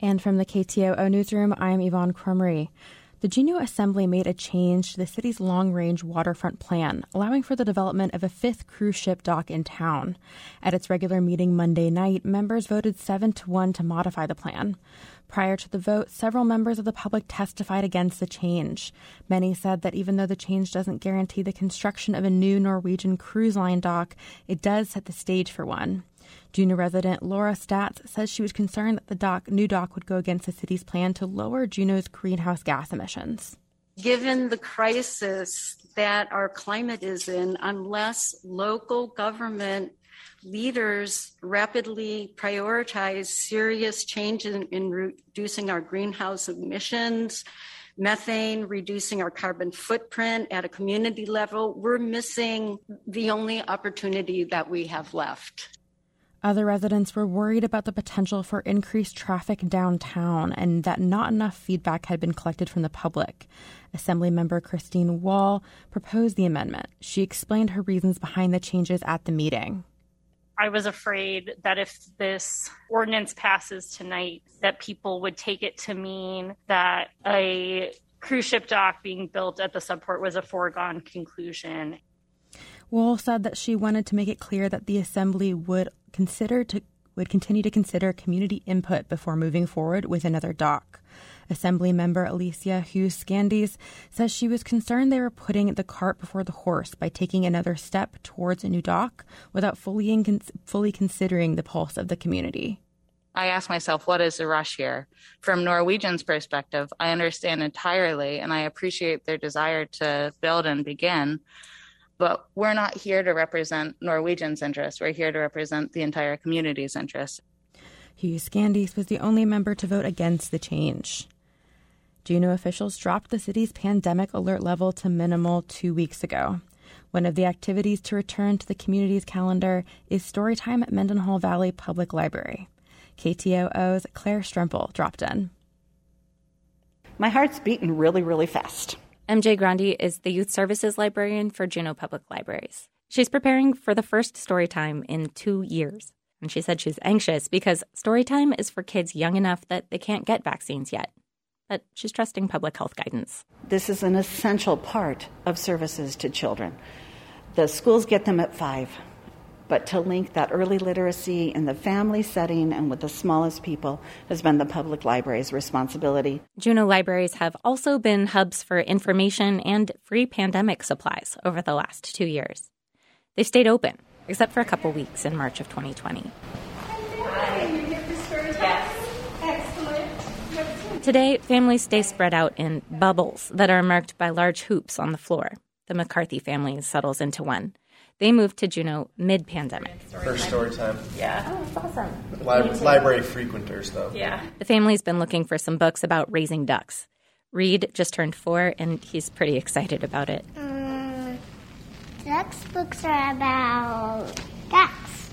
And from the KTOO newsroom, I'm Yvonne Cromery. The Juneau Assembly made a change to the city's long-range waterfront plan, allowing for the development of a fifth cruise ship dock in town. At its regular meeting Monday night, members voted 7-1 to modify the plan. Prior to the vote, several members of the public testified against the change. Many said that even though the change doesn't guarantee the construction of a new Norwegian cruise line dock, it does set the stage for one. Juneau resident Laura Statz says she was concerned that the new dock would go against the city's plan to lower Juneau's greenhouse gas emissions. Given the crisis that our climate is in, unless local government leaders rapidly prioritize serious change in reducing our greenhouse emissions, methane, reducing our carbon footprint at a community level, we're missing the only opportunity that we have left. Other residents were worried about the potential for increased traffic downtown and that not enough feedback had been collected from the public. Assemblymember Christine Wall proposed the amendment. She explained her reasons behind the changes at the meeting. I was afraid that if this ordinance passes tonight, that people would take it to mean that a cruise ship dock being built at the subport was a foregone conclusion. Wall said that she wanted to make it clear that the Assembly would continue to consider community input before moving forward with another dock. Assembly member Alicia Hughes-Scandis says she was concerned they were putting the cart before the horse by taking another step towards a new dock without fully considering the pulse of the community. I ask myself, what is the rush here? From Norwegians' perspective, I understand entirely, and I appreciate their desire to build and begin. But we're not here to represent Norwegians' interests. We're here to represent the entire community's interests. Hughes-Scandis was the only member to vote against the change. Juneau officials dropped the city's pandemic alert level to minimal 2 weeks ago. One of the activities to return to the community's calendar is Storytime at Mendenhall Valley Public Library. KTOO's Claire Strempel dropped in. My heart's beating really, really fast. MJ Grandi is the Youth Services Librarian for Juneau Public Libraries. She's preparing for the first Storytime in 2 years. And she said she's anxious because Storytime is for kids young enough that they can't get vaccines yet. But she's trusting public health guidance. This is an essential part of services to children. The schools get them at 5. But to link that early literacy in the family setting and with the smallest people has been the public library's responsibility. Juneau libraries have also been hubs for information and free pandemic supplies over the last 2 years. They've stayed open, except for a couple weeks in March of 2020. Today, families stay spread out in bubbles that are marked by large hoops on the floor. The McCarthy family settles into one. They moved to Juneau mid-pandemic. First story time. Yeah. Oh, that's awesome. Library frequenters, though. Yeah. The family's been looking for some books about raising ducks. Reed just turned 4, and he's pretty excited about it. Ducks books are about ducks.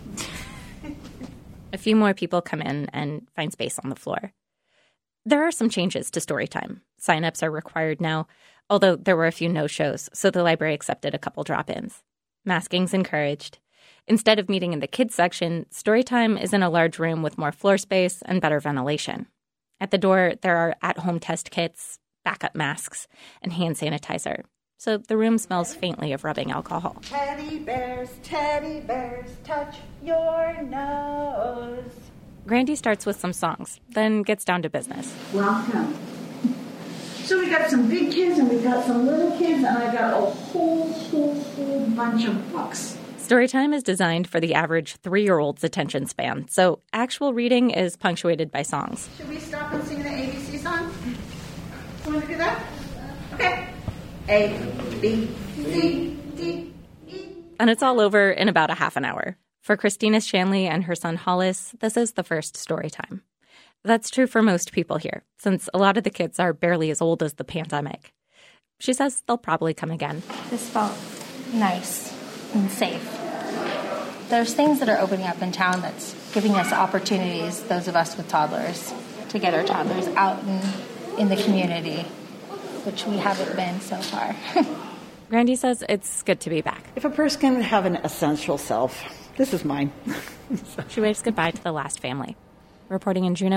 A few more people come in and find space on the floor. There are some changes to Storytime. Sign-ups are required now, although there were a few no-shows, so the library accepted a couple drop-ins. Masking's encouraged. Instead of meeting in the kids section, Storytime is in a large room with more floor space and better ventilation. At the door, there are at-home test kits, backup masks, and hand sanitizer. So the room smells faintly of rubbing alcohol. Teddy bears, touch your nose. Grandi starts with some songs, then gets down to business. Welcome. So we got some big kids and we got some little kids, and I got a whole bunch of books. Storytime is designed for the average 3-year-old's attention span, so actual reading is punctuated by songs. Should we stop and sing the ABC song? Want to do that? Okay. A, B, C, D, E. And it's all over in about a half an hour. For Christina Shanley and her son Hollis, this is the first Storytime. That's true for most people here, since a lot of the kids are barely as old as the pandemic. She says they'll probably come again. This felt nice and safe. There's things that are opening up in town that's giving us opportunities, those of us with toddlers, to get our toddlers out in the community, which we haven't been so far. Grandi says it's good to be back. If a person can have an essential self, this is mine. She waves goodbye to the last family. Reporting in Juneau,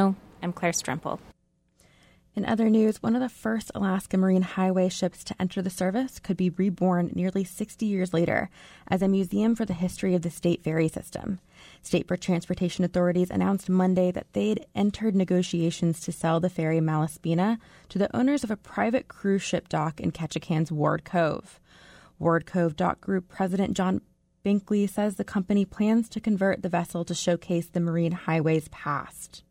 I'm Claire Strempel. In other news, one of the first Alaska Marine Highway ships to enter the service could be reborn nearly 60 years later as a museum for the history of the state ferry system. State transportation authorities announced Monday that they'd entered negotiations to sell the ferry Malaspina to the owners of a private cruise ship dock in Ketchikan's Ward Cove. Ward Cove Dock Group President John Binkley says the company plans to convert the vessel to showcase the Marine Highway's past.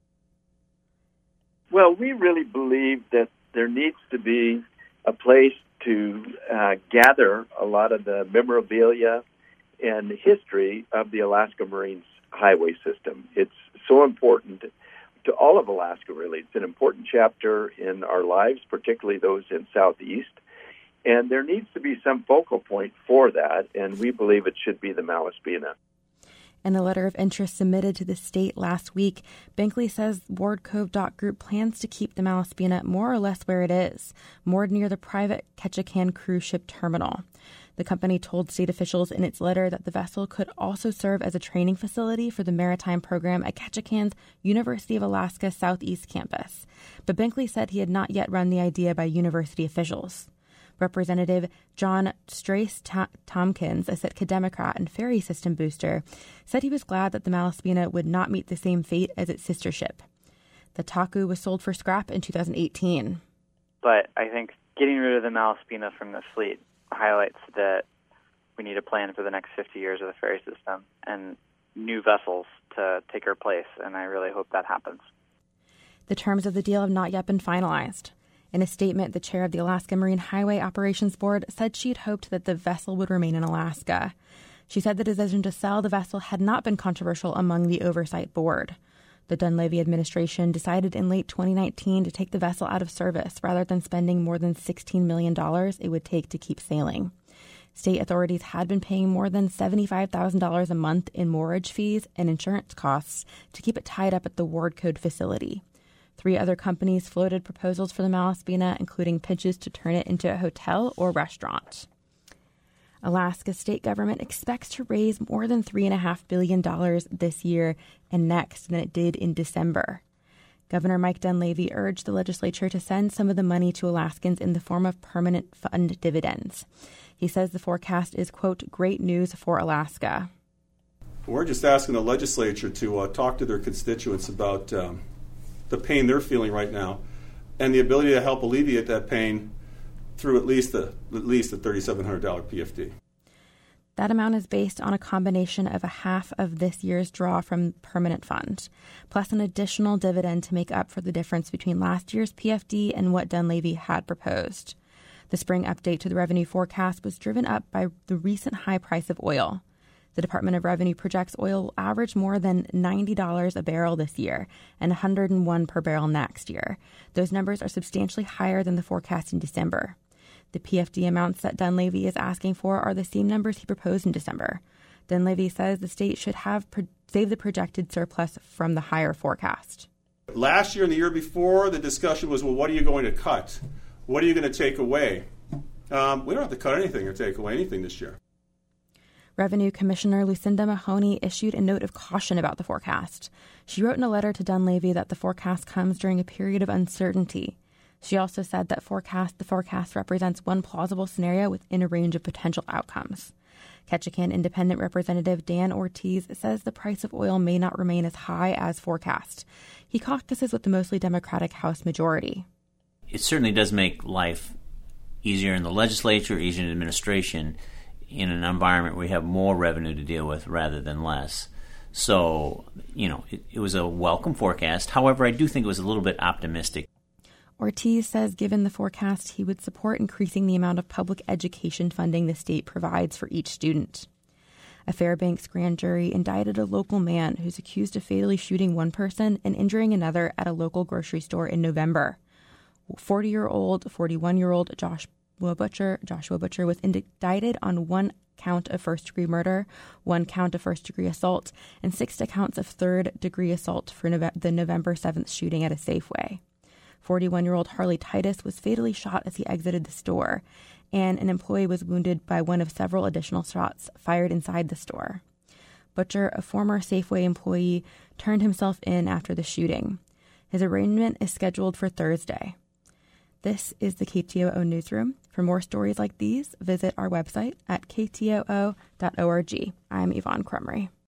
Well, we really believe that there needs to be a place to gather a lot of the memorabilia and history of the Alaska Marine Highway system. It's so important to all of Alaska, really. It's an important chapter in our lives, particularly those in Southeast. And there needs to be some focal point for that, and we believe it should be the Malaspina. In a letter of interest submitted to the state last week, Binkley says Ward Cove Dock Group plans to keep the Malaspina more or less where it is, moored near the private Ketchikan cruise ship terminal. The company told state officials in its letter that the vessel could also serve as a training facility for the maritime program at Ketchikan's University of Alaska Southeast campus. But Binkley said he had not yet run the idea by university officials. Representative John Strace-Tompkins, a Sitka Democrat and ferry system booster, said he was glad that the Malaspina would not meet the same fate as its sister ship. The Taku was sold for scrap in 2018. But I think getting rid of the Malaspina from the fleet highlights that we need a plan for the next 50 years of the ferry system and new vessels to take her place, and I really hope that happens. The terms of the deal have not yet been finalized. In a statement, the chair of the Alaska Marine Highway Operations Board said she'd hoped that the vessel would remain in Alaska. She said the decision to sell the vessel had not been controversial among the oversight board. The Dunleavy administration decided in late 2019 to take the vessel out of service rather than spending more than $16 million it would take to keep sailing. State authorities had been paying more than $75,000 a month in moorage fees and insurance costs to keep it tied up at the Ward Cove facility. 3 other companies floated proposals for the Malaspina, including pitches to turn it into a hotel or restaurant. Alaska's state government expects to raise more than $3.5 billion this year and next than it did in December. Governor Mike Dunleavy urged the legislature to send some of the money to Alaskans in the form of permanent fund dividends. He says the forecast is, quote, great news for Alaska. We're just asking the legislature to talk to their constituents about the pain they're feeling right now, and the ability to help alleviate that pain through at least the $3,700 PFD. That amount is based on a combination of a half of this year's draw from Permanent Fund, plus an additional dividend to make up for the difference between last year's PFD and what Dunleavy had proposed. The spring update to the revenue forecast was driven up by the recent high price of oil. The Department of Revenue projects oil will average more than $90 a barrel this year and $101 per barrel next year. Those numbers are substantially higher than the forecast in December. The PFD amounts that Dunleavy is asking for are the same numbers he proposed in December. Dunleavy says the state should have saved the projected surplus from the higher forecast. Last year and the year before, the discussion was, well, what are you going to cut? What are you going to take away? We don't have to cut anything or take away anything this year. Revenue Commissioner Lucinda Mahoney issued a note of caution about the forecast. She wrote in a letter to Dunleavy that the forecast comes during a period of uncertainty. She also said that the forecast represents one plausible scenario within a range of potential outcomes. Ketchikan Independent Representative Dan Ortiz says the price of oil may not remain as high as forecast. He caucuses with the mostly Democratic House majority. It certainly does make life easier in the legislature, easier in the administration, in an environment where we have more revenue to deal with rather than less. So, it was a welcome forecast. However, I do think it was a little bit optimistic. Ortiz says given the forecast, he would support increasing the amount of public education funding the state provides for each student. A Fairbanks grand jury indicted a local man who's accused of fatally shooting one person and injuring another at a local grocery store in November. 41-year-old Joshua Butcher was indicted on 1 count of first-degree murder, 1 count of first-degree assault, and 6 counts of third-degree assault for the November 7th shooting at a Safeway. 41-year-old Harley Titus was fatally shot as he exited the store, and an employee was wounded by one of several additional shots fired inside the store. Butcher, a former Safeway employee, turned himself in after the shooting. His arraignment is scheduled for Thursday. This is the KTOO Newsroom. For more stories like these, visit our website at ktoo.org. I'm Yvonne Crumry.